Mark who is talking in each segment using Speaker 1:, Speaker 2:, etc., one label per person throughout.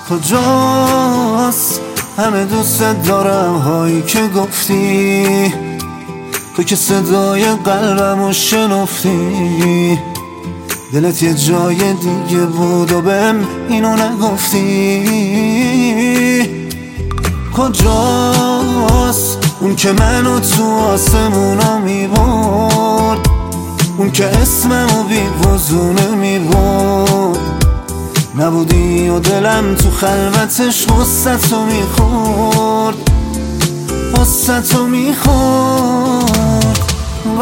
Speaker 1: کجاست همه دوست دارم هایی که گفتی، تو که صدای قلبمو شنفتی. دلت یه جای دیگه بود و بهم اینو نگفتی. کجاست اون که منو تو آسمونا میبرد، اون که اسممو بی وزونه میبرد. نبودی و دلم تو خلوتش غصتو میخورد، غصتو میخورد. و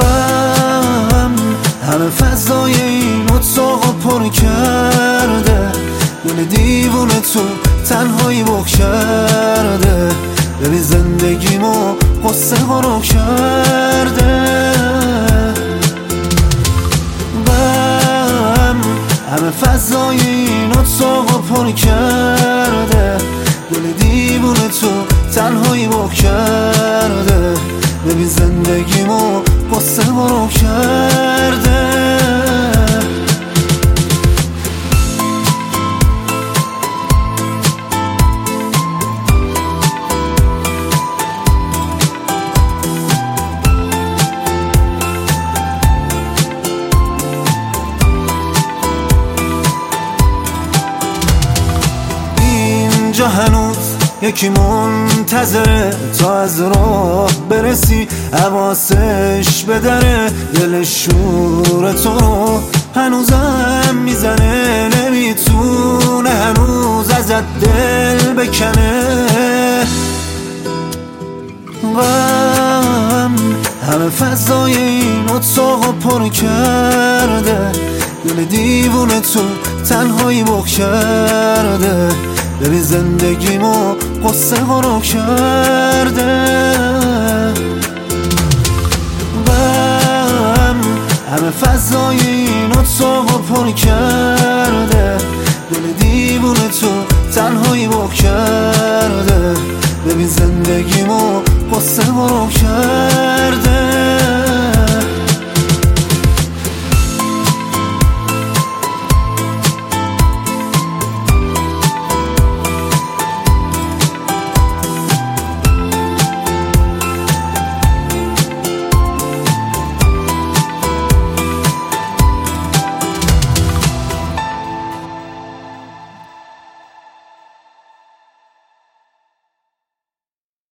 Speaker 1: همه فضای این اتاقو پر کرده، دل دیوونه تو تنهایی بغ کرده. ببین زندگیمو قصه غرق کرده. همه فضای این اتاقو پر کرده، دل دیوونه تو تنهایی بغ کرده. ببین زندگیمو قصه غرق کرده. اینجا هنوز یکی منتظره تا از راه برسی، حواسش به دره. دل شور تو رو هنوزم میزنه، نمیتونه هنوز ازت دل بکنه. و همه فضای این اتاقو پر کرده، دل دیوونه تو تنهایی بغ کرده. ببین زندگیمو قصه غرق کرده. همه فضای این اتاقو پر کرده، دل دیوونه تو تنهایی بغ کرده. ببین زندگیمو قصه غرق کرده.